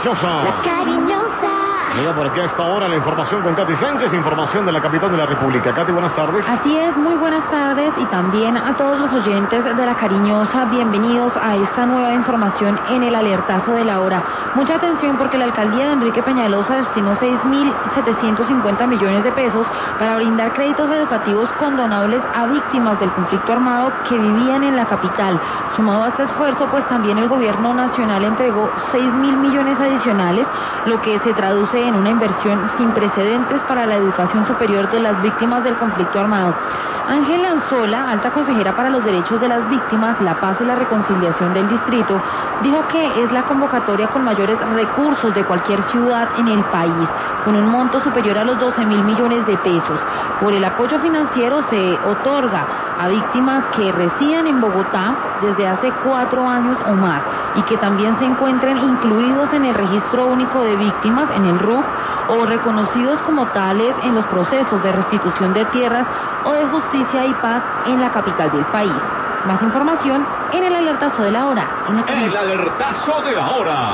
Preciosa. La cariñosa. Mira por aquí a esta hora la información con Katy Sánchez, información de la capital de la República. Katy, buenas tardes. Así es, muy buenas tardes y también a todos los oyentes de La Cariñosa, bienvenidos a esta nueva información en el alertazo de la hora. Mucha atención porque la alcaldía de Enrique Peñalosa destinó 6.750 millones de pesos para brindar créditos educativos condonables a víctimas del conflicto armado que vivían en la capital. Sumado a este esfuerzo, pues también el gobierno nacional entregó 6.000 millones adicionales, lo que se traduce en una inversión sin precedentes para la educación superior de las víctimas del conflicto armado. Ángela Anzola, alta consejera para los derechos de las víctimas, la paz y la reconciliación del distrito, dijo que es la convocatoria con mayores recursos de cualquier ciudad en el país, con un monto superior a los 12.000 millones de pesos. Por el apoyo financiero se otorga a víctimas que residen en Bogotá desde hace 4 años o más y que también se encuentren incluidos en el Registro Único de Víctimas, en el RUV, o reconocidos como tales en los procesos de restitución de tierras o de justicia y paz en la capital del país. Más información en el alertazo de la hora. El alertazo de la hora.